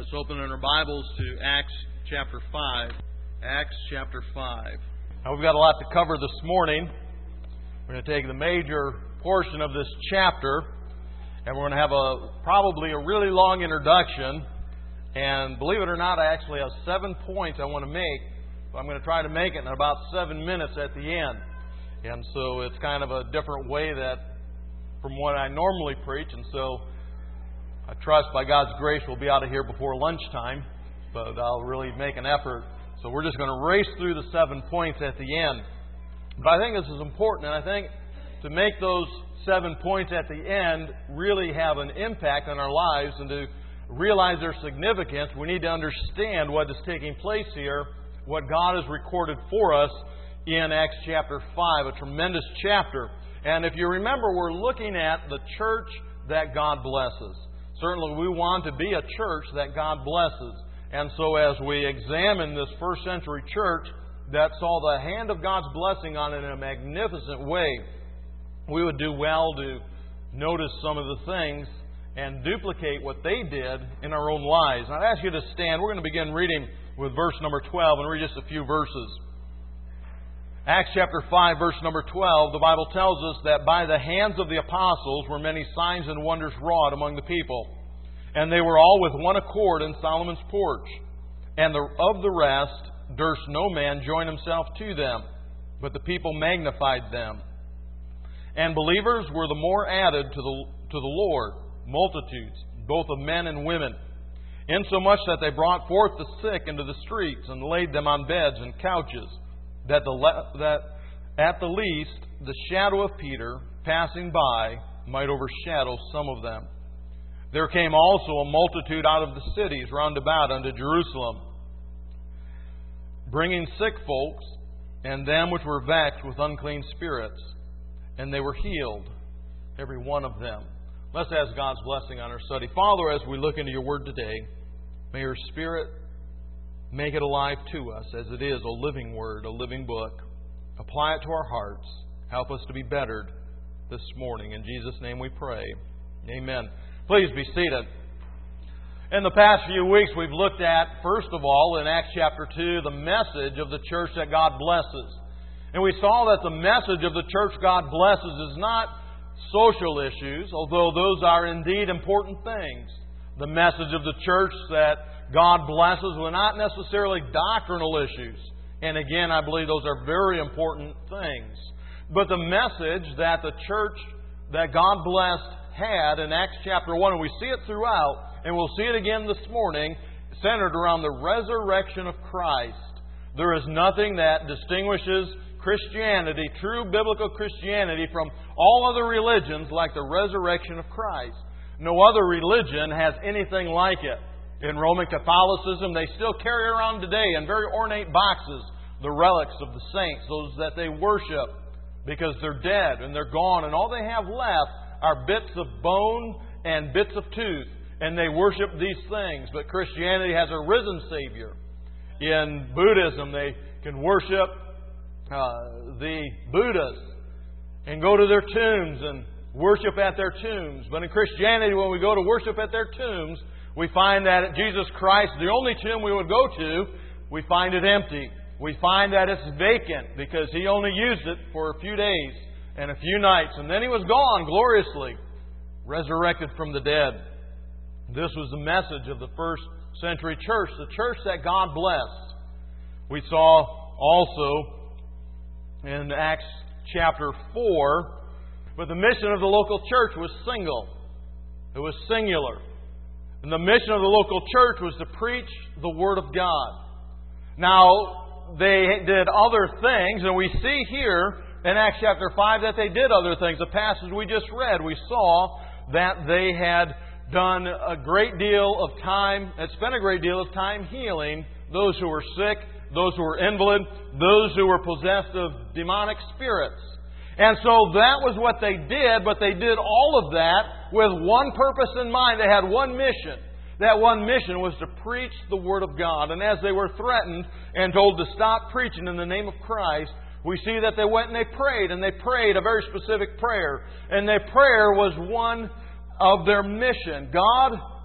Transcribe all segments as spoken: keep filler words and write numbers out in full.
Let's open in our Bibles to Acts chapter five. Acts chapter five. Now we've got a lot to cover this morning. We're going to take the major portion of this chapter, and we're going to have a probably a really long introduction. And believe it or not, I actually have seven points I want to make. So I'm going to try to make it in about seven minutes at the end. And so it's kind of a different way that from what I normally preach. And so I trust by God's grace we'll be out of here before lunchtime. But I'll really make an effort. So we're just going to race through the seven points at the end. But I think this is important. And I think to make those seven points at the end really have an impact on our lives and to realize their significance, we need to understand what is taking place here, what God has recorded for us in Acts chapter five, a tremendous chapter. And if you remember, we're looking at the church that God blesses. Certainly we want to be a church that God blesses. And so as we examine this first century church that saw the hand of God's blessing on it in a magnificent way, we would do well to notice some of the things and duplicate what they did in our own lives. And I'd ask you to stand. We're going to begin reading with verse number twelve and read just a few verses. Acts chapter five, verse number twelve, the Bible tells us that by the hands of the apostles were many signs and wonders wrought among the people. And they were all with one accord in Solomon's porch. And the, of the rest durst no man join himself to them, but the people magnified them. And believers were the more added to the, to the Lord, multitudes, both of men and women, insomuch that they brought forth the sick into the streets and laid them on beds and couches, that, the, that at the least the shadow of Peter, passing by, might overshadow some of them. There came also a multitude out of the cities round about unto Jerusalem, bringing sick folks, and them which were vexed with unclean spirits, and they were healed, every one of them. Let's ask God's blessing on our study. Father, as we look into your word today, may your Spirit make it alive to us as it is a living word, a living book. Apply it to our hearts. Help us to be bettered this morning. In Jesus' name we pray. Amen. Please be seated. In the past few weeks, we've looked at, first of all, in Acts chapter two, the message of the church that God blesses. And we saw that the message of the church God blesses is not social issues, although those are indeed important things. The message of the church that God blesses were not necessarily doctrinal issues. And again, I believe those are very important things. But the message that the church that God blessed had in Acts chapter one, and we see it throughout, and we'll see it again this morning, centered around the resurrection of Christ. There is nothing that distinguishes Christianity, true biblical Christianity, from all other religions like the resurrection of Christ. No other religion has anything like it. In Roman Catholicism, they still carry around today in very ornate boxes the relics of the saints, those that they worship, because they're dead and they're gone, and all they have left are bits of bone and bits of tooth, and they worship these things. But Christianity has a risen Savior. In Buddhism, they can worship uh, the Buddhas and go to their tombs and worship at their tombs. But in Christianity, when we go to worship at their tombs, we find that at Jesus Christ, the only tomb we would go to, we find it empty. We find that it's vacant because He only used it for a few days and a few nights, and then He was gone gloriously, resurrected from the dead. This was the message of the first century church, the church that God blessed. We saw also in Acts chapter four, but the mission of the local church was single. It was singular. And the mission of the local church was to preach the Word of God. Now, they did other things, and we see here in Acts chapter five that they did other things. The passage we just read, we saw that they had done a great deal of time, had spent a great deal of time healing those who were sick, those who were invalid, those who were possessed of demonic spirits. And so that was what they did, but they did all of that with one purpose in mind. They had one mission. That one mission was to preach the Word of God. And as they were threatened and told to stop preaching in the name of Christ, we see that they went and they prayed, and they prayed a very specific prayer. And their prayer was one of their mission. God,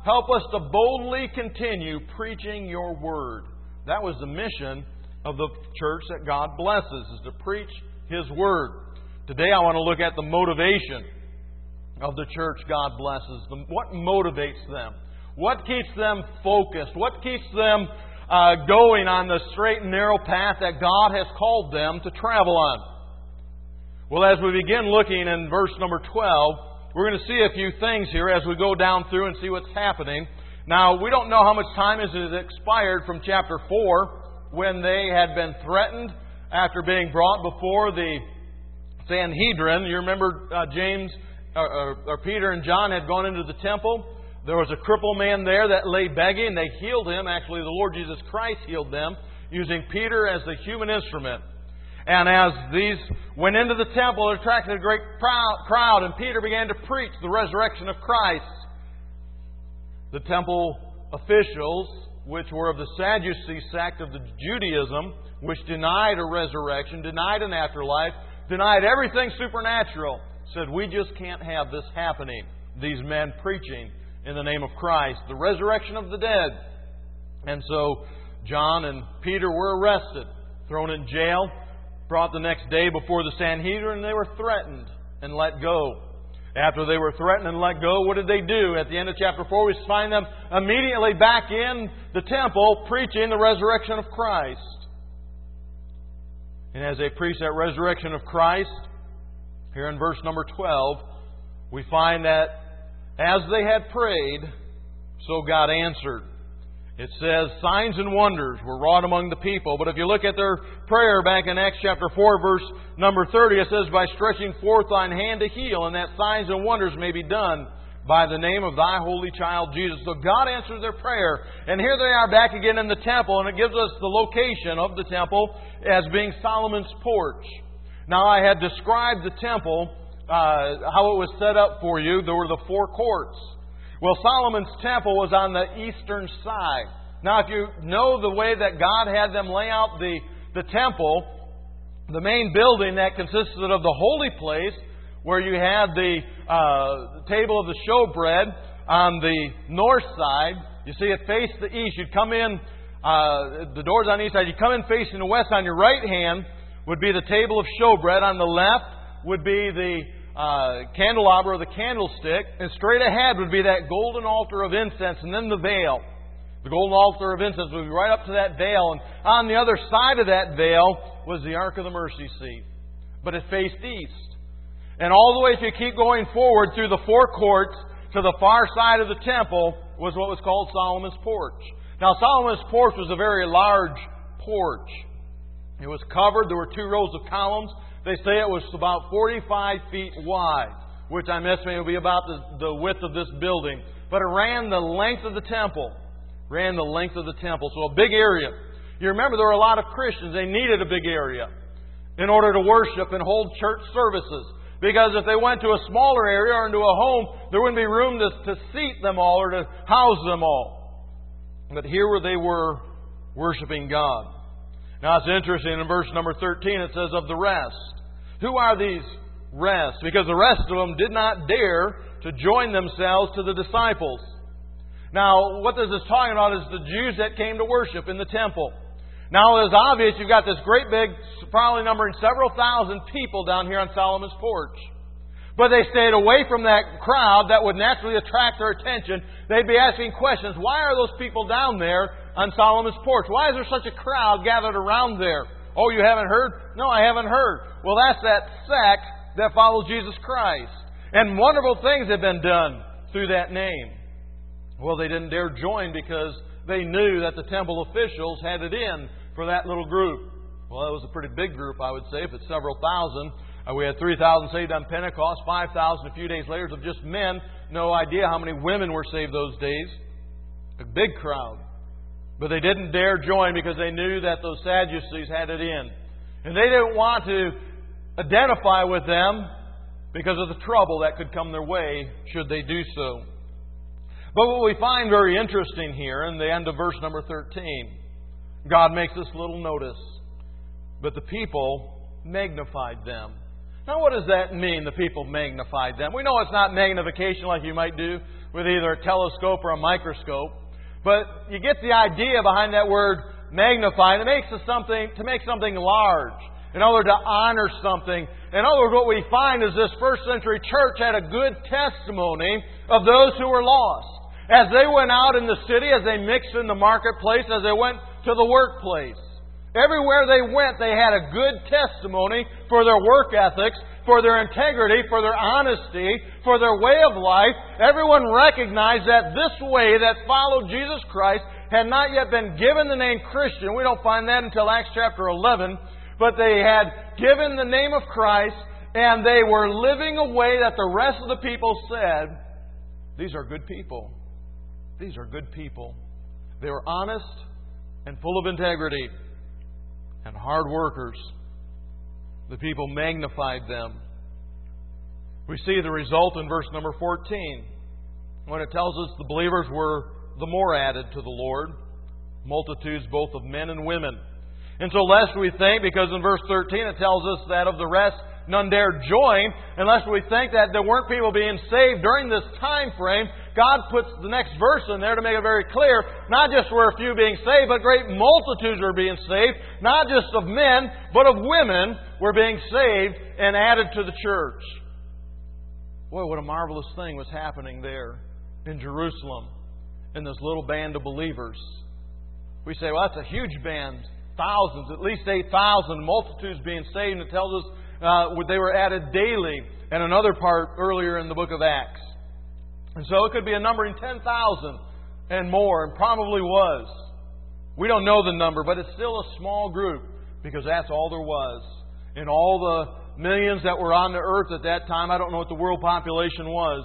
Help us to boldly continue preaching your word. That was the mission of the church that God blesses, is to preach His word. Today I want to look at the motivation of the church God blesses. What motivates them? What keeps them focused? What keeps them uh, going on the straight and narrow path that God has called them to travel on? Well, as we begin looking in verse number twelve, we're going to see a few things here as we go down through and see what's happening. Now, we don't know how much time has expired from chapter four when they had been threatened after being brought before the Sanhedrin. You remember uh, James or, or Peter and John had gone into the temple. There was a crippled man there that lay begging. They healed him. Actually, the Lord Jesus Christ healed them using Peter as the human instrument. And as these went into the temple, it attracted a great crowd, and Peter began to preach the resurrection of Christ. The temple officials, which were of the Sadducee sect of the Judaism, which denied a resurrection, denied an afterlife, denied everything supernatural, said, we just can't have this happening. These men preaching in the name of Christ, the resurrection of the dead. And so John and Peter were arrested, thrown in jail, brought the next day before the Sanhedrin, and they were threatened and let go. After they were threatened and let go, what did they do? At the end of chapter four, we find them immediately back in the temple preaching the resurrection of Christ. And as they preach that resurrection of Christ, here in verse number twelve, we find that as they had prayed, so God answered. It says, signs and wonders were wrought among the people. But if you look at their prayer back in Acts chapter four, verse number thirty, it says, by stretching forth thine hand to heal, and that signs and wonders may be done by the name of thy holy child Jesus. So God answers their prayer. And here they are back again in the temple, and it gives us the location of the temple as being Solomon's porch. Now, I had described the temple, uh, how it was set up for you. There were the four courts. Well, Solomon's temple was on the eastern side. Now, if you know the way that God had them lay out the, the temple, the main building that consisted of the holy place, where you had the uh, table of the showbread on the north side, you see it faced the east. You'd come in, uh, the doors on the east side, you'd come in facing the west. On your right hand would be the table of showbread. On the left would be the Uh, candelabra or the candlestick, and straight ahead would be that golden altar of incense, and then the veil. The golden altar of incense would be right up to that veil, and on the other side of that veil was the Ark of the Mercy Seat. But it faced east. And all the way, if you keep going forward through the four courts to the far side of the temple, was what was called Solomon's porch. Now, Solomon's porch was a very large porch. It was covered. There were two rows of columns. They say it was about forty-five feet wide, which I'm estimating will be about the, the width of this building. But it ran the length of the temple. Ran the length of the temple. So a big area. You remember there were a lot of Christians. They needed a big area in order to worship and hold church services. Because if they went to a smaller area or into a home, there wouldn't be room to, to seat them all or to house them all. But here where they were worshiping God. Now it's interesting, in verse number thirteen it says, of the rest. Who are these rest? Because the rest of them did not dare to join themselves to the disciples. Now, what this is talking about is the Jews that came to worship in the temple. Now, it's obvious you've got this great big, probably numbering several thousand people down here on Solomon's porch. But they stayed away from that crowd that would naturally attract their attention. They'd be asking questions. Why are those people down there on Solomon's porch? Why is there such a crowd gathered around there? Oh, you haven't heard? No, I haven't heard. Well, that's that sect that follows Jesus Christ. And wonderful things have been done through that name. Well, they didn't dare join because they knew that the temple officials had it in for that little group. Well, that was a pretty big group, I would say, if it's several thousand. Uh, we had three thousand saved on Pentecost, five thousand a few days later of just men. No idea how many women were saved those days. A big crowd. But they didn't dare join because they knew that those Sadducees had it in. And they didn't want to identify with them because of the trouble that could come their way should they do so. But what we find very interesting here in the end of verse number thirteen, God makes this little notice. But the people magnified them. Now what does that mean, the people magnified them? We know it's not magnification like you might do with either a telescope or a microscope. But you get the idea behind that word magnify. It makes it something to make something large. In other words, to honor something. In other words, what we find is this first century church had a good testimony of those who were lost. As they went out in the city, as they mixed in the marketplace, as they went to the workplace. Everywhere they went, they had a good testimony for their work ethics, for their integrity, for their honesty, for their way of life. Everyone recognized that this way that followed Jesus Christ had not yet been given the name Christian. We don't find that until Acts chapter eleven. But they had given the name of Christ, and they were living a way that the rest of the people said, these are good people. These are good people. They were honest and full of integrity and hard workers. The people magnified them. We see the result in verse number fourteen, when it tells us the believers were the more added to the Lord, multitudes both of men and women. And so lest we think, because in verse thirteen it tells us that of the rest none dared join, unless we think that there weren't people being saved during this time frame, God puts the next verse in there to make it very clear. Not just were a few being saved, but great multitudes were being saved. Not just of men, but of women were being saved and added to the church. Boy, what a marvelous thing was happening there in Jerusalem in this little band of believers. We say, well, that's a huge band. Thousands, at least eight thousand, multitudes being saved. And it tells us uh, they were added daily. And another part earlier in the book of Acts. And so it could be a number in ten thousand and more, and probably was. We don't know the number, but it's still a small group because that's all there was. In all the millions that were on the earth at that time, I don't know what the world population was,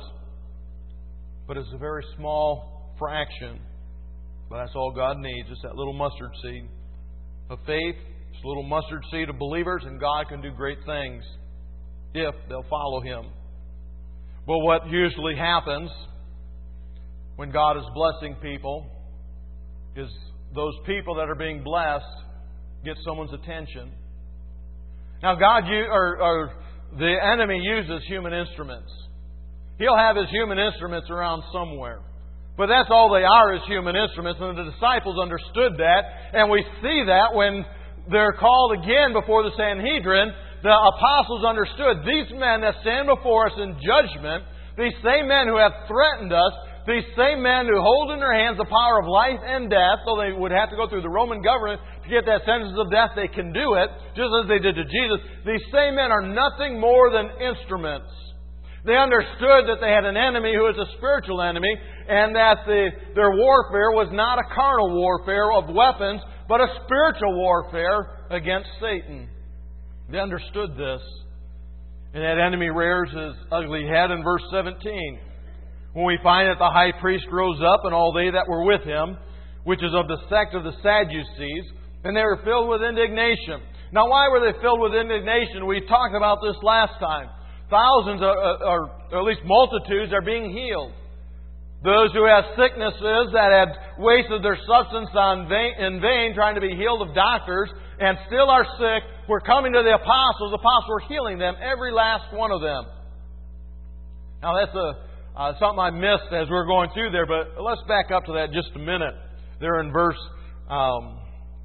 but it's a very small fraction. But that's all God needs, just that little mustard seed of faith, just a little mustard seed of believers, and God can do great things if they'll follow Him. But what usually happens when God is blessing people is those people that are being blessed get someone's attention. Now, God, or, or the enemy uses human instruments. He'll have his human instruments around somewhere. But that's all they are, is human instruments. And the disciples understood that. And we see that when they're called again before the Sanhedrin. The apostles understood these men that stand before us in judgment, these same men who have threatened us, these same men who hold in their hands the power of life and death, though they would have to go through the Roman government to get that sentence of death, they can do it, just as they did to Jesus. These same men are nothing more than instruments. They understood that they had an enemy who is a spiritual enemy, and that the, their warfare was not a carnal warfare of weapons, but a spiritual warfare against Satan. They understood this. And that enemy rears his ugly head in verse seventeen. When we find that the high priest rose up and all they that were with him, which is of the sect of the Sadducees, and they were filled with indignation. Now, why were they filled with indignation? We talked about this last time. Thousands, or at least multitudes, are being healed. Those who have sicknesses that had wasted their substance on vain, in vain, trying to be healed of doctors, and still are sick, were coming to the apostles. The apostles were healing them, every last one of them. Now, that's a, uh, something I missed as we were going through there, but let's back up to that just a minute. There in verse, um,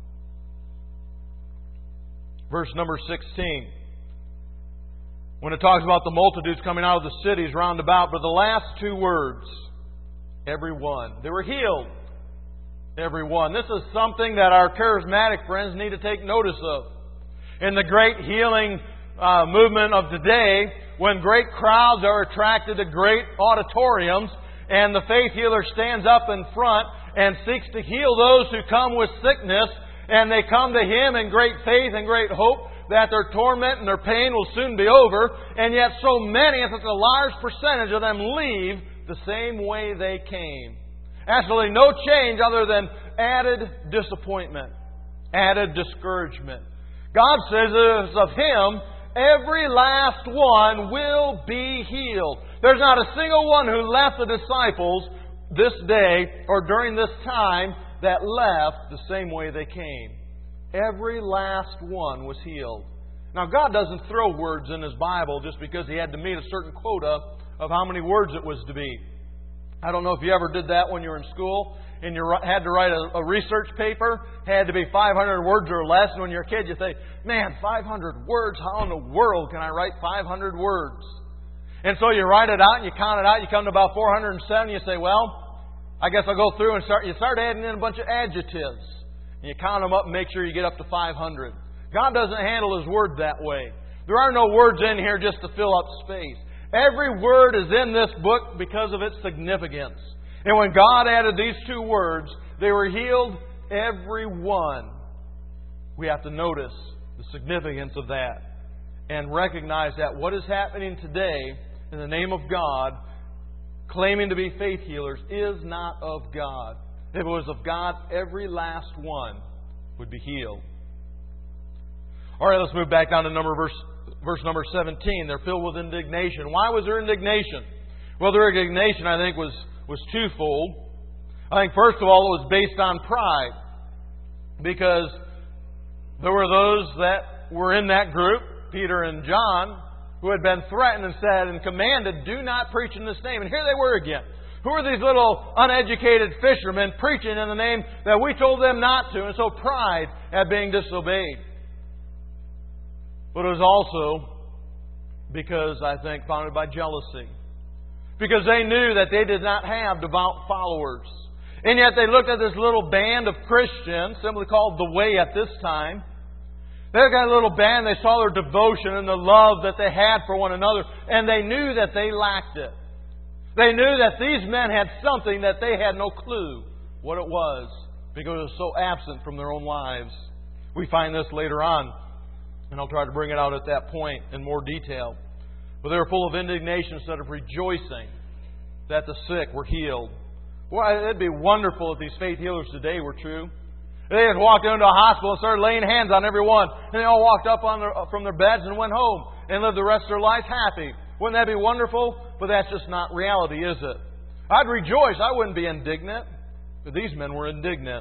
verse number sixteen. When it talks about the multitudes coming out of the cities round about, but the last two words, every one. They were healed. Every one. This is something that our charismatic friends need to take notice of. In the great healing uh, movement of today, when great crowds are attracted to great auditoriums, and the faith healer stands up in front and seeks to heal those who come with sickness, and they come to Him in great faith and great hope that their torment and their pain will soon be over, and yet so many, and such a large percentage of them leave the same way they came. Absolutely no change other than added disappointment, added discouragement. God says it is of Him, every last one will be healed. There's not a single one who left the disciples this day or during this time that left the same way they came. Every last one was healed. Now, God doesn't throw words in His Bible just because He had to meet a certain quota of how many words it was to be. I don't know if you ever did that when you were in school and you had to write a, a research paper. Had to be five hundred words or less. And when you're a kid, you think, man, five hundred words? How in the world can I write five hundred words? And so you write it out and you count it out. You come to about four hundred seven. You say, well, I guess I'll go through and start. You start adding in a bunch of adjectives. And you count them up and make sure you get up to five hundred. God doesn't handle His Word that way. There are no words in here just to fill up space. Every word is in this book because of its significance. And when God added these two words, they were healed, every one. We have to notice the significance of that and recognize that what is happening today in the name of God, claiming to be faith healers, is not of God. If it was of God, every last one would be healed. All right, let's move back down to number verse, verse number seventeen. They're filled with indignation. Why was there indignation? Well, their indignation, I think, was, was twofold. I think, first of all, it was based on pride. Because there were those that were in that group, Peter and John, who had been threatened and said and commanded, do not preach in this name. And here they were again. Who are these little uneducated fishermen preaching in the name that we told them not to? And so pride at being disobeyed. But it was also because, I think, founded by jealousy. Because they knew that they did not have devout followers. And yet they looked at this little band of Christians, simply called the Way at this time. They got a little band, they saw their devotion and the love that they had for one another, and they knew that they lacked it. They knew that these men had something that they had no clue what it was, because it was so absent from their own lives. We find this later on, and I'll try to bring it out at that point in more detail. But they were full of indignation instead of rejoicing that the sick were healed. Well, it'd be wonderful if these faith healers today were true. They had walked into a hospital and started laying hands on everyone. And they all walked up on their, from their beds and went home and lived the rest of their life happy. Wouldn't that be wonderful? But that's just not reality, is it? I'd rejoice. I wouldn't be indignant. But these men were indignant.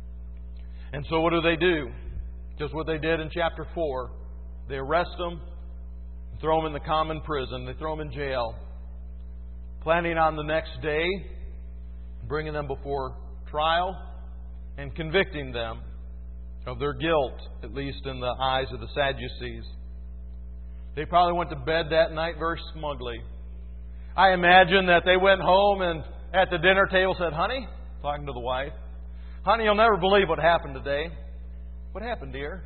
And so what do they do? Just what they did in chapter four. They arrest them, throw them in the common prison. They throw them in jail. Planning on the next day, bringing them before trial, and convicting them of their guilt, at least in the eyes of the Sadducees. They probably went to bed that night very smugly. I imagine that they went home and at the dinner table said, honey, talking to the wife, honey, you'll never believe what happened today. What happened, dear?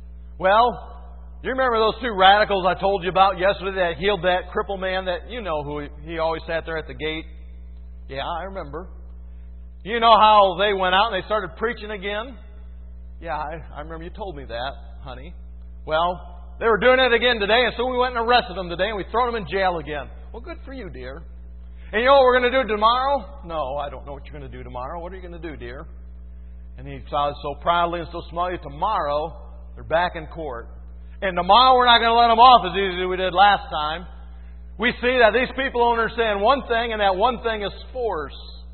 Well, you remember those two radicals I told you about yesterday that healed that crippled man that, you know, who he always sat there at the gate? Yeah, I remember. You know how they went out and they started preaching again? Yeah, I, I remember you told me that, honey. Well, they were doing it again today, and so we went and arrested them today, and we thrown them in jail again. Well, good for you, dear. And you know what we're going to do tomorrow? No, I don't know what you're going to do tomorrow. What are you going to do, dear? And he saw so proudly and so smugly, tomorrow they're back in court. And tomorrow we're not going to let them off as easy as we did last time. We see that these people don't understand one thing, and that one thing is force.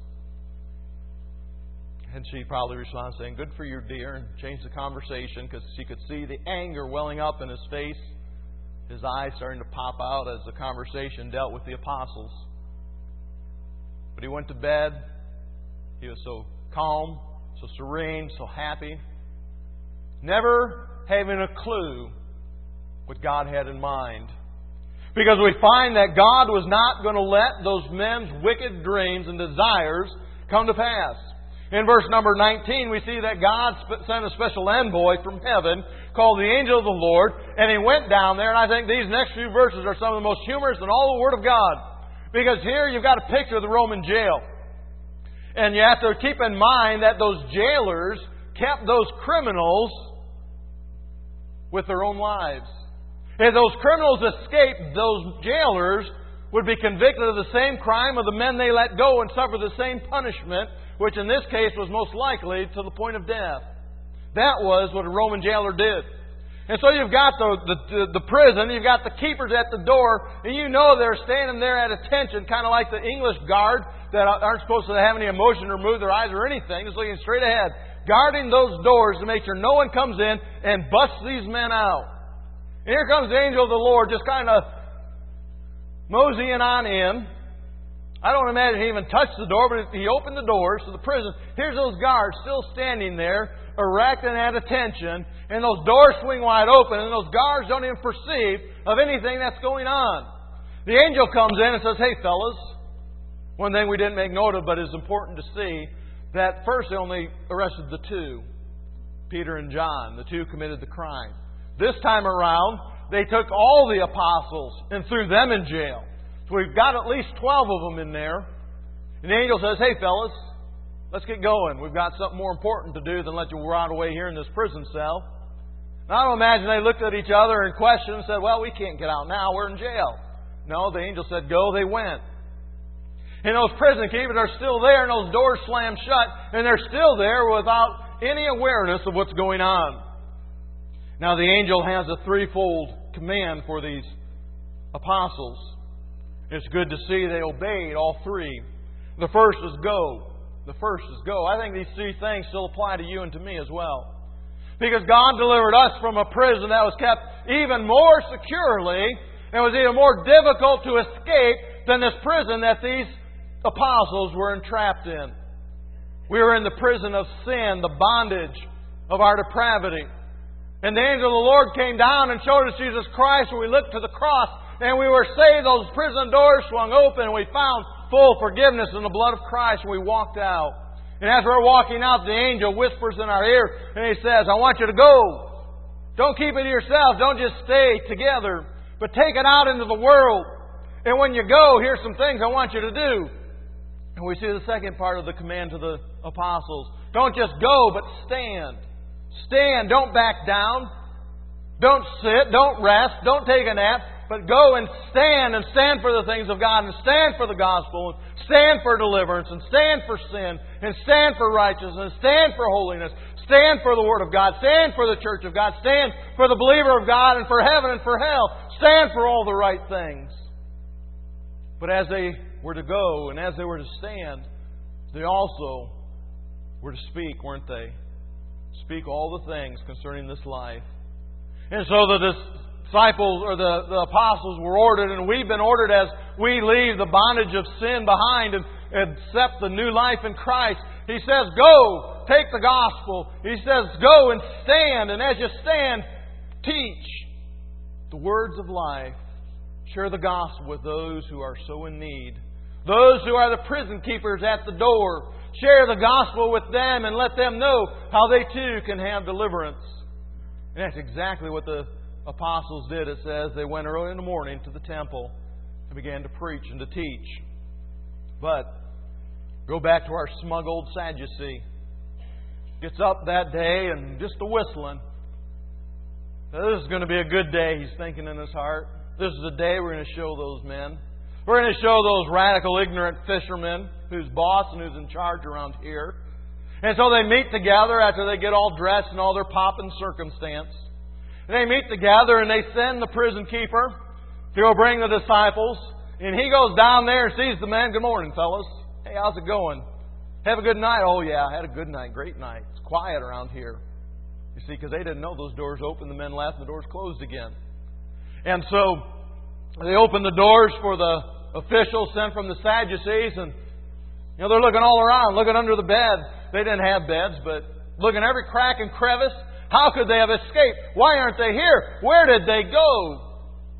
And she probably responded saying, good for you, dear, and changed the conversation because she could see the anger welling up in his face, his eyes starting to pop out as the conversation dealt with the apostles. But he went to bed. He was so calm, so serene, so happy, never having a clue what God had in mind. Because we find that God was not going to let those men's wicked dreams and desires come to pass. In verse number nineteen, we see that God sent a special envoy from heaven called the angel of the Lord, and he went down there, and I think these next few verses are some of the most humorous in all the Word of God. Because here you've got a picture of the Roman jail. And you have to keep in mind that those jailers kept those criminals with their own lives. If those criminals escaped, those jailers would be convicted of the same crime of the men they let go and suffer the same punishment, which in this case was most likely to the point of death. That was what a Roman jailer did. And so you've got the, the, the prison, you've got the keepers at the door, and you know they're standing there at attention, kind of like the English guard that aren't supposed to have any emotion or move their eyes or anything, just looking straight ahead, guarding those doors to make sure no one comes in and busts these men out. And here comes the angel of the Lord just kind of moseying on in. I don't imagine he even touched the door, but he opened the doors to the prison. Here's those guards still standing there, erect and at attention, and those doors swing wide open, and those guards don't even perceive of anything that's going on. The angel comes in and says, "Hey, fellas." One thing we didn't make note of, but is important to see, that first they only arrested the two, Peter and John. The two committed the crime. This time around, they took all the apostles and threw them in jail. So we've got at least twelve of them in there. And the angel says, "Hey, fellas, let's get going. We've got something more important to do than let you rot away here in this prison cell." Now, I don't imagine they looked at each other and questioned and said, "Well, we can't get out now. We're in jail." No, the angel said, "Go." They went. And those prison keepers are still there, and those doors slammed shut, and they're still there without any awareness of what's going on. Now, the angel has a threefold command for these apostles. It's good to see they obeyed all three. The first is go. The first is go. I think these three things still apply to you and to me as well. Because God delivered us from a prison that was kept even more securely and was even more difficult to escape than this prison that these apostles were entrapped in. We were in the prison of sin, the bondage of our depravity. And the angel of the Lord came down and showed us Jesus Christ, and we looked to the cross, and we were saved. Those prison doors swung open, and we found full forgiveness in the blood of Christ, and we walked out. And as we're walking out, the angel whispers in our ear, and he says, "I want you to go. Don't keep it to yourself. Don't just stay together, but take it out into the world. And when you go, here's some things I want you to do." And we see the second part of the command to the apostles. Don't just go, but stand. Stand. Don't back down. Don't sit. Don't rest. Don't take a nap. But go and stand, and stand for the things of God, and stand for the gospel, and stand for deliverance, and stand for sin, and stand for righteousness, and stand for holiness, stand for the Word of God, stand for the church of God, stand for the believer of God, and for heaven and for hell. Stand for all the right things. But as they were to go, and as they were to stand, they also were to speak, weren't they? Speak all the things concerning this life. And so the disciples or the, the apostles were ordered, and we've been ordered as we leave the bondage of sin behind and accept the new life in Christ. He says, "Go, take the gospel." He says, "Go and stand, and as you stand, teach the words of life. Share the gospel with those who are so in need. Those who are the prison keepers at the door. Share the gospel with them and let them know how they too can have deliverance." And that's exactly what the apostles did. It says they went early in the morning to the temple and began to preach and to teach. But go back to our smug old Sadducee. Gets up that day and just a whistling. Now, this is going to be a good day, he's thinking in his heart. This is the day we're going to show those men. We're going to show those radical, ignorant fishermen who's boss and who's in charge around here. And so they meet together after they get all dressed in all their pomp and circumstance. And they meet together and they send the prison keeper to go bring the disciples. And he goes down there and sees the men. "Good morning, fellas. Hey, how's it going? Have a good night?" "Oh, yeah, I had a good night. Great night. It's quiet around here." You see, because they didn't know those doors opened. The men left and the doors closed again. And so they opened the doors for the officials sent from the Sadducees. And you know, they're looking all around, looking under the bed. They didn't have beds, but looking every crack and crevice. How could they have escaped? Why aren't they here? Where did they go?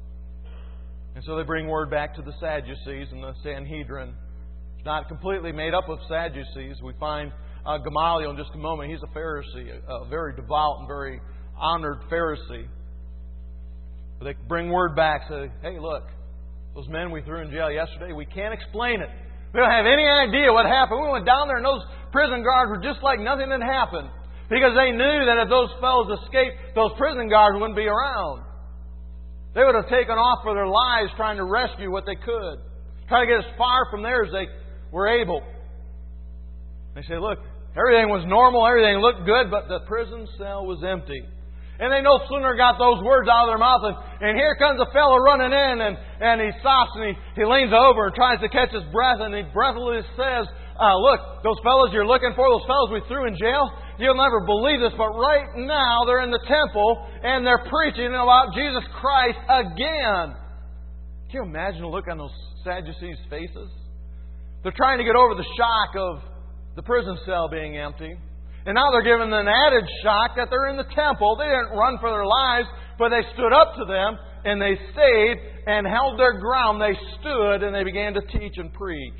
And so they bring word back to the Sadducees and the Sanhedrin. It's not completely made up of Sadducees. We find uh, Gamaliel in just a moment. He's a Pharisee, a, a very devout and very honored Pharisee. But they bring word back, say, "Hey, look, those men we threw in jail yesterday, we can't explain it. We don't have any idea what happened. We went down there and those prison guards were just like nothing had happened." Because they knew that if those fellows escaped, those prison guards wouldn't be around. They would have taken off for their lives trying to rescue what they could. Try to get as far from there as they were able. They say, "Look, everything was normal, everything looked good, but the prison cell was empty." And they no sooner got those words out of their mouth, and, and here comes a fellow running in, and, and he stops and he, he leans over and tries to catch his breath, and he breathlessly says, uh, "Look, those fellows you're looking for, those fellows we threw in jail, you'll never believe this, but right now they're in the temple and they're preaching about Jesus Christ again." Can you imagine the look on those Sadducees' faces? They're trying to get over the shock of the prison cell being empty. And now they're given an added shock that they're in the temple. They didn't run for their lives, but they stood up to them and they stayed and held their ground. They stood and they began to teach and preach.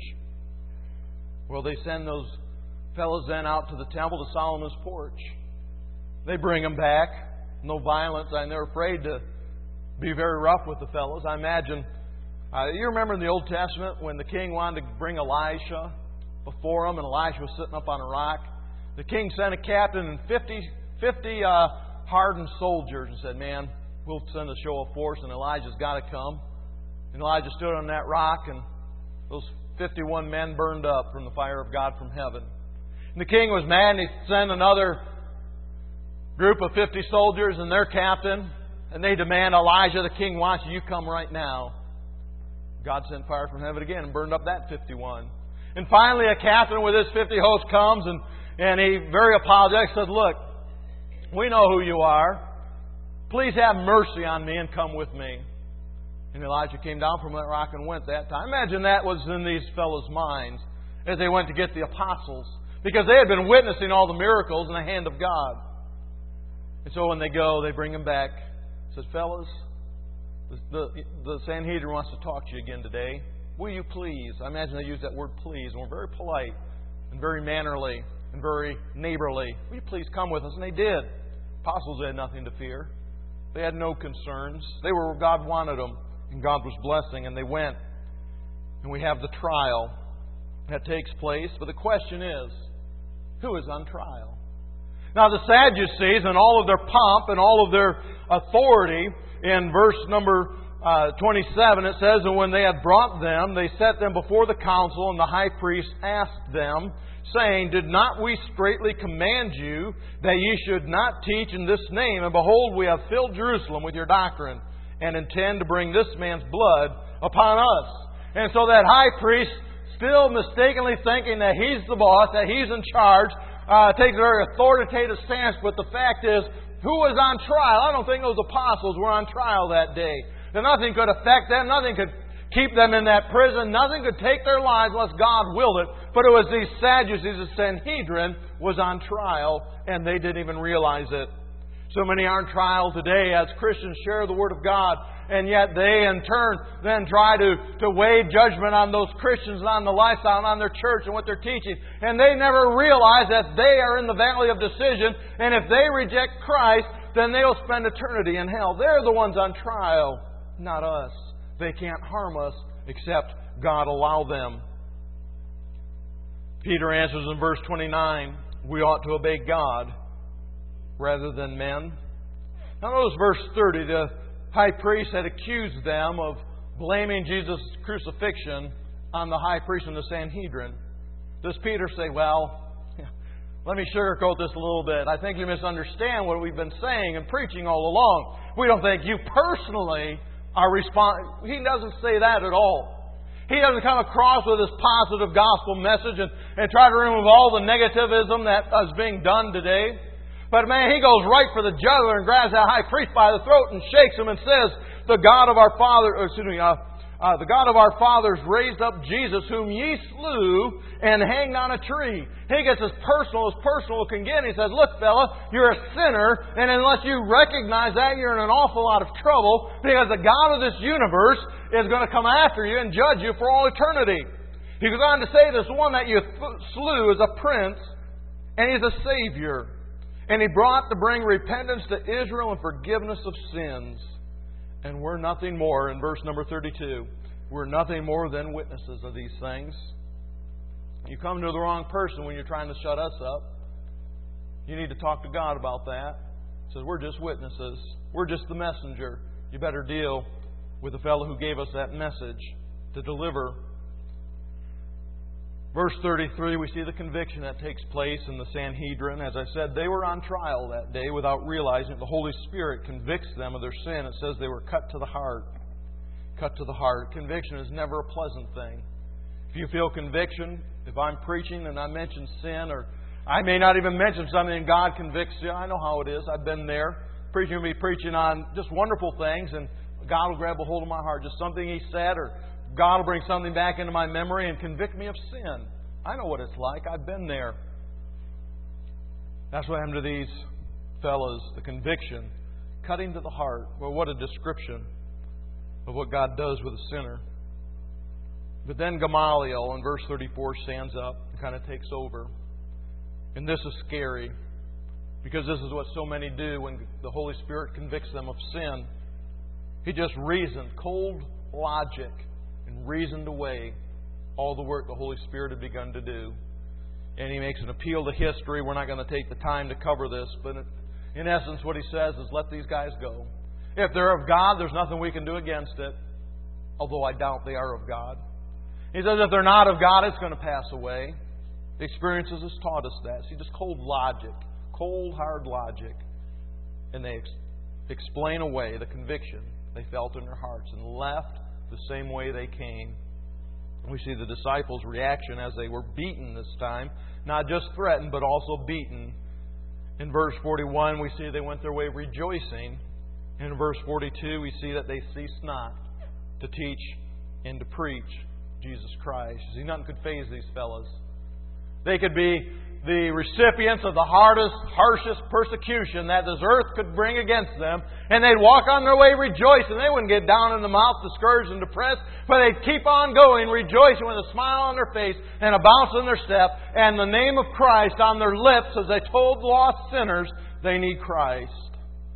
Well, they send those fellows then out to the temple, to Solomon's porch. They bring them back. No violence. And they're afraid to be very rough with the fellows. I imagine, uh, you remember in the Old Testament when the king wanted to bring Elisha before him and Elisha was sitting up on a rock? The king sent a captain and fifty, fifty uh, hardened soldiers and said, man, we'll send a show of force and Elijah's got to come. And Elijah stood on that rock and those fifty-one men burned up from the fire of God from heaven. And the king was mad and he sent another group of fifty soldiers and their captain, and they demand, Elijah, the king wants you, you come right now. God sent fire from heaven again and burned up that fifty-one. And finally a captain with his fifty host comes and, and he very apologetic said, look, we know who you are. Please have mercy on me and come with me. And Elijah came down from that rock and went that time. Imagine that was in these fellows' minds as they went to get the apostles, because they had been witnessing all the miracles in the hand of God. And so when they go, they bring them back. Says, fellas, the, the, the Sanhedrin wants to talk to you again today. Will you please? I imagine they use that word please. And we're very polite and very mannerly and very neighborly. Will you please come with us? And they did. Apostles had nothing to fear. They had no concerns. They were where God wanted them. And God was blessing. And they went. And we have the trial that takes place. But the question is, who is on trial? Now the Sadducees and all of their pomp and all of their authority, in verse number uh, twenty-seven it says, and when they had brought them, they set them before the council, and the high priest asked them, saying, did not we straitly command you that ye should not teach in this name? And behold, we have filled Jerusalem with your doctrine, and intend to bring this man's blood upon us. And so that high priest, still mistakenly thinking that he's the boss, that he's in charge, Uh, takes a very authoritative stance, but the fact is, who was on trial? I don't think those apostles were on trial that day. That nothing could affect them, nothing could keep them in that prison, nothing could take their lives unless God willed it. But it was these Sadducees, the Sanhedrin, was on trial, and they didn't even realize it. So many are on trial today as Christians share the Word of God, and yet they in turn then try to, to weigh judgment on those Christians and on the lifestyle and on their church and what they're teaching. And they never realize that they are in the valley of decision, and if they reject Christ, then they'll spend eternity in hell. They're the ones on trial, not us. They can't harm us except God allow them. Peter answers in verse twenty-nine, we ought to obey God rather than men. Now notice verse thirty. The high priest had accused them of blaming Jesus' crucifixion on the high priest and the Sanhedrin. Does Peter say, well, let me sugarcoat this a little bit. I think you misunderstand what we've been saying and preaching all along. We don't think you personally are responsible. He doesn't say that at all. He doesn't come across with this positive gospel message and, and try to remove all the negativism that is being done today. But man, he goes right for the jugular and grabs that high priest by the throat and shakes him and says, the God of our father, or excuse me, uh, uh, the God of our fathers raised up Jesus, whom ye slew and hanged on a tree. He gets as personal as personal can get. He says, look, fella, you're a sinner, and unless you recognize that, you're in an awful lot of trouble, because the God of this universe is going to come after you and judge you for all eternity. He goes on to say, this one that you slew is a prince, and he's a savior. And He brought to bring repentance to Israel and forgiveness of sins. And we're nothing more, in verse number thirty-two, we're nothing more than witnesses of these things. You come to the wrong person when you're trying to shut us up. You need to talk to God about that. He says, we're just witnesses. We're just the messenger. You better deal with the fellow who gave us that message to deliver. Verse thirty-three, we see the conviction that takes place in the Sanhedrin. As I said, they were on trial that day without realizing it. The Holy Spirit convicts them of their sin. It says they were cut to the heart. Cut to the heart. Conviction is never a pleasant thing. If you feel conviction, if I'm preaching and I mention sin, or I may not even mention something and God convicts you, I know how it is. I've been there. Preaching will be preaching on just wonderful things, and God will grab a hold of my heart. Just something He said or God will bring something back into my memory and convict me of sin. I know what it's like. I've been there. That's what happened to these fellows. The conviction, cutting to the heart. Well, what a description of what God does with a sinner. But then Gamaliel in verse thirty-four stands up and kind of takes over. And this is scary, because this is what so many do when the Holy Spirit convicts them of sin. He just reasoned, cold logic, and reasoned away all the work the Holy Spirit had begun to do. And he makes an appeal to history. We're not going to take the time to cover this, but in essence what he says is, let these guys go. If they're of God, there's nothing we can do against it, although I doubt they are of God. He says if they're not of God, it's going to pass away. The experiences has taught us that. See, just cold logic, cold, hard logic. And they ex- explain away the conviction they felt in their hearts and left the same way they came. We see the disciples' reaction as they were beaten this time. Not just threatened, but also beaten. In verse forty-one, we see they went their way rejoicing. In verse forty-two, we see that they ceased not to teach and to preach Jesus Christ. See, nothing could faze these fellows. They could be the recipients of the hardest, harshest persecution that this earth could bring against them, and they'd walk on their way rejoicing. They wouldn't get down in the mouth, discouraged and depressed, but they'd keep on going, rejoicing with a smile on their face and a bounce in their step, and the name of Christ on their lips as they told lost sinners they need Christ.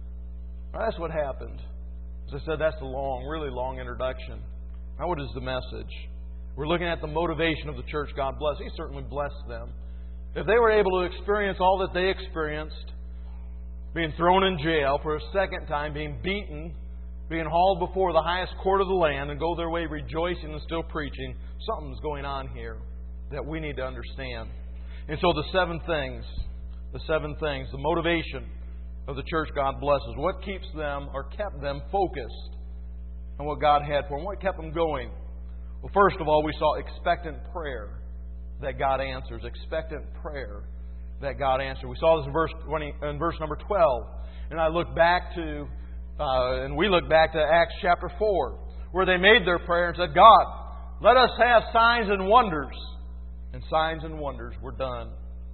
Well, that's what happened. As I said, that's a long, really long introduction. Now, what is the message? We're looking at the motivation of the church. God bless. He certainly blessed them. If they were able to experience all that they experienced, being thrown in jail for a second time, being beaten, being hauled before the highest court of the land, and go their way rejoicing and still preaching, something's going on here that we need to understand. And so the seven things, the seven things, the motivation of the church God blesses, what keeps them or kept them focused on what God had for them, what kept them going? Well, first of all, we saw expectant prayer that God answers. Expectant prayer that God answers. We saw this in verse twenty, in verse number twelve. And I look back to, uh, and we look back to Acts chapter four, where they made their prayer and said, God, let us have signs and wonders. And signs and wonders were done.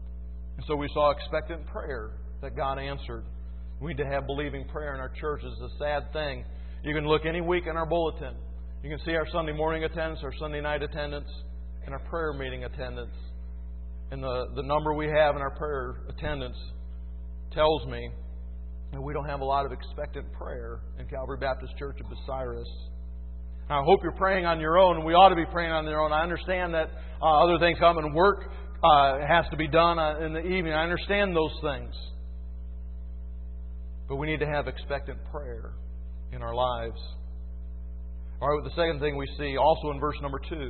And so we saw expectant prayer that God answered. We need to have believing prayer in our churches. It's a sad thing. You can look any week in our bulletin. You can see our Sunday morning attendance, our Sunday night attendance, and our prayer meeting attendance. And the, the number we have in our prayer attendance tells me that we don't have a lot of expectant prayer in Calvary Baptist Church of Bucyrus. Now, I hope you're praying on your own, and we ought to be praying on your own. I understand that uh, other things come and work uh, has to be done uh, in the evening. I understand those things. But we need to have expectant prayer in our lives. All right, the second thing we see also in verse number two,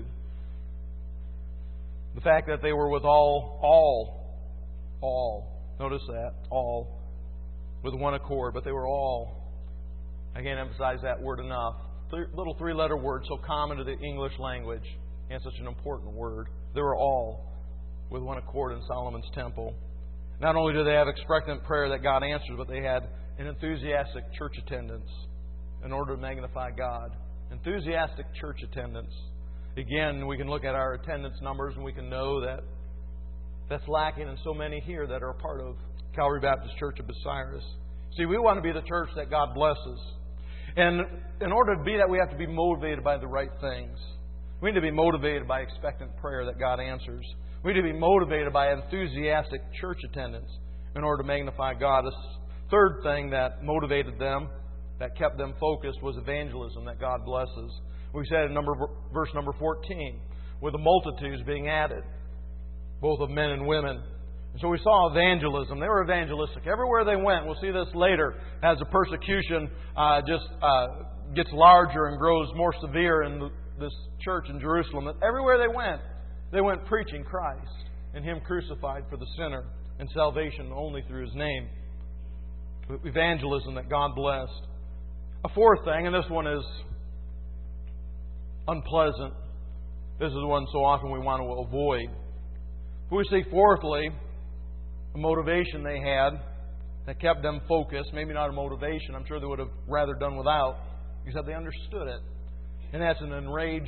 the fact that they were with all, all, all, notice that, all, with one accord, but they were all. I can't emphasize that word enough. Three, little three-letter word, so common to the English language, and such an important word. They were all with one accord in Solomon's temple. Not only do they have expectant prayer that God answers, but they had an enthusiastic church attendance in order to magnify God. Enthusiastic church attendance. Again, we can look at our attendance numbers and we can know that that's lacking in so many here that are a part of Calvary Baptist Church of Bucyrus. See, we want to be the church that God blesses. And in order to be that, we have to be motivated by the right things. We need to be motivated by expectant prayer that God answers. We need to be motivated by enthusiastic church attendance in order to magnify God. The third thing that motivated them, that kept them focused, was evangelism that God blesses. We said in number, verse number fourteen, with the multitudes being added, both of men and women. And so we saw evangelism. They were evangelistic. Everywhere they went, we'll see this later, as the persecution uh, just uh, gets larger and grows more severe in the, this church in Jerusalem. That everywhere they went, they went preaching Christ and Him crucified for the sinner, and salvation only through His name. Evangelism that God blessed. A fourth thing, and this one is unpleasant. This is the one so often we want to avoid. We see, fourthly, a motivation they had that kept them focused. Maybe not a motivation. I'm sure they would have rather done without, except they understood it. And that's an enraged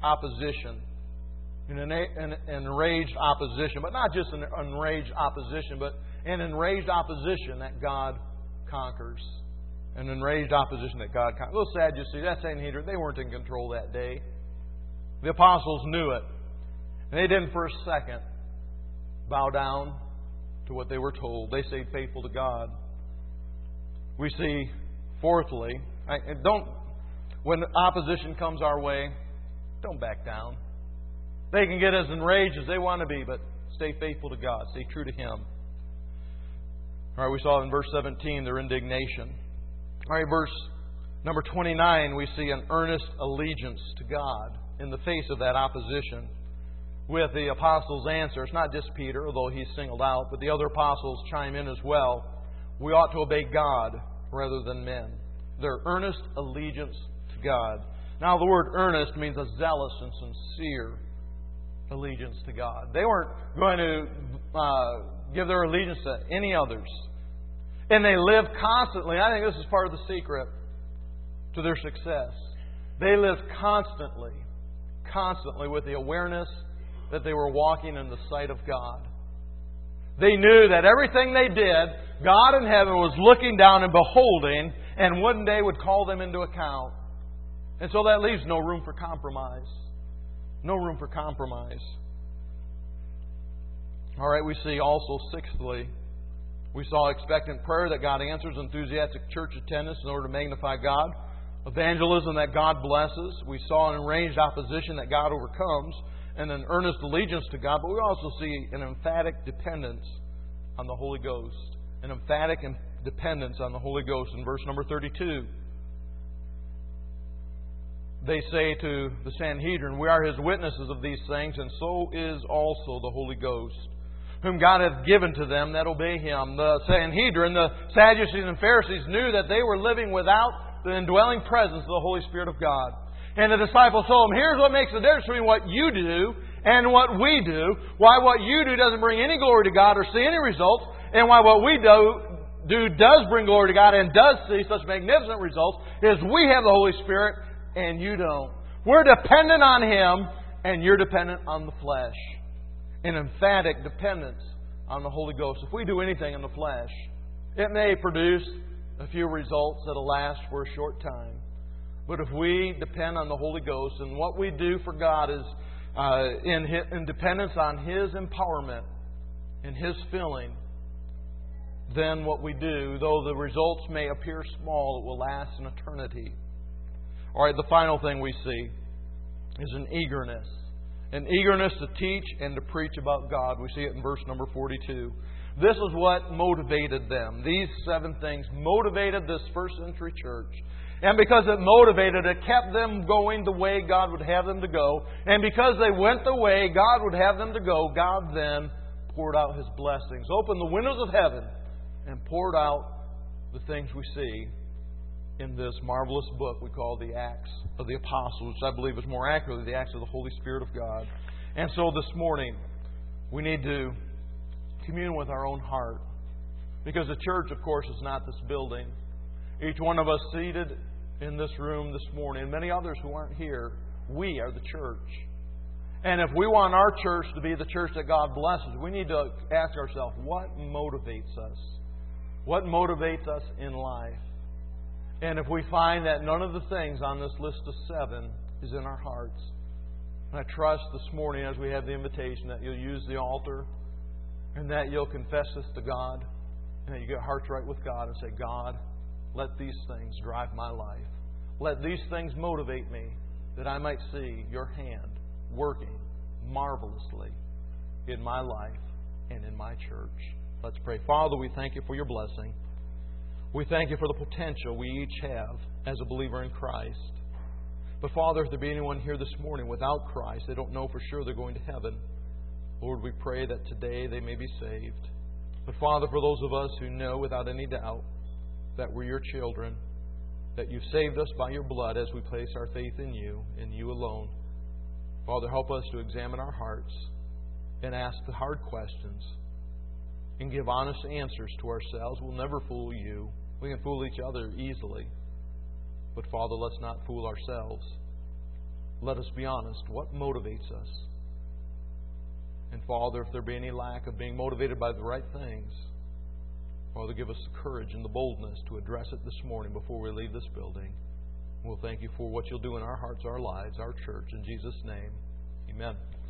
opposition. An enraged opposition. But not just an enraged opposition, but an enraged opposition that God conquers. An enraged opposition that God conquers. A little sad, you see. That Sanhedrin, they weren't in control that day. The apostles knew it. And they didn't for a second bow down to what they were told. They stayed faithful to God. We see, fourthly, I, don't when opposition comes our way, don't back down. They can get as enraged as they want to be, but stay faithful to God. Stay true to Him. All right, we saw in verse seventeen their indignation. All right, verse number twenty-nine, we see an earnest allegiance to God in the face of that opposition. With the apostles' answer, it's not just Peter, although he's singled out, but the other apostles chime in as well. We ought to obey God rather than men. Their earnest allegiance to God. Now, the word earnest means a zealous and sincere allegiance to God. They weren't going to uh, give their allegiance to any others. And they lived constantly. I think this is part of the secret to their success. They lived constantly, constantly with the awareness that they were walking in the sight of God. They knew that everything they did, God in heaven was looking down and beholding, and one day would call them into account. And so that leaves no room for compromise. No room for compromise. All right, we see also, sixthly, we saw expectant prayer that God answers, enthusiastic church attendance in order to magnify God, evangelism that God blesses. We saw an enraged opposition that God overcomes, and an earnest allegiance to God. But we also see an emphatic dependence on the Holy Ghost. An emphatic dependence on the Holy Ghost in verse number thirty-two. They say to the Sanhedrin, "We are His witnesses of these things, and so is also the Holy Ghost, whom God hath given to them that obey Him." The Sanhedrin, the Sadducees and Pharisees, knew that they were living without the indwelling presence of the Holy Spirit of God. And the disciples told them, here's what makes the difference between what you do and what we do. Why what you do doesn't bring any glory to God or see any results, and why what we do, do does bring glory to God and does see such magnificent results, is we have the Holy Spirit and you don't. We're dependent on Him and you're dependent on the flesh. An emphatic dependence on the Holy Ghost. If we do anything in the flesh, it may produce a few results that'll last for a short time. But if we depend on the Holy Ghost, and what we do for God is uh, in, his, in dependence on His empowerment and His filling, then what we do, though the results may appear small, it will last an eternity. All right, the final thing we see is an eagerness. An eagerness to teach and to preach about God. We see it in verse number forty-two. This is what motivated them. These seven things motivated this first century church. And because it motivated, it kept them going the way God would have them to go. And because they went the way God would have them to go, God then poured out His blessings, opened the windows of heaven, and poured out the things we see in this marvelous book we call the Acts of the Apostles, which I believe is more accurately the Acts of the Holy Spirit of God. And so this morning, we need to commune with our own heart. Because the church, of course, is not this building. Each one of us seated in this room this morning, and many others who aren't here, we are the church. And if we want our church to be the church that God blesses, we need to ask ourselves, what motivates us? What motivates us in life? And if we find that none of the things on this list of seven is in our hearts, and I trust this morning as we have the invitation that you'll use the altar and that you'll confess this to God and that you get hearts right with God and say, God, let these things drive my life. Let these things motivate me that I might see Your hand working marvelously in my life and in my church. Let's pray. Father, we thank You for Your blessing. We thank You for the potential we each have as a believer in Christ. But Father, if there be anyone here this morning without Christ, they don't know for sure they're going to heaven. Lord, we pray that today they may be saved. But Father, for those of us who know without any doubt that we're Your children, that You've saved us by Your blood as we place our faith in You, in You alone. Father, help us to examine our hearts and ask the hard questions and give honest answers to ourselves. We'll never fool You. We can fool each other easily. But Father, let's not fool ourselves. let us be honest. What motivates us? And Father, if there be any lack of being motivated by the right things, Father, give us the courage and the boldness to address it this morning before we leave this building. We'll thank You for what You'll do in our hearts, our lives, our church. In Jesus' name, amen.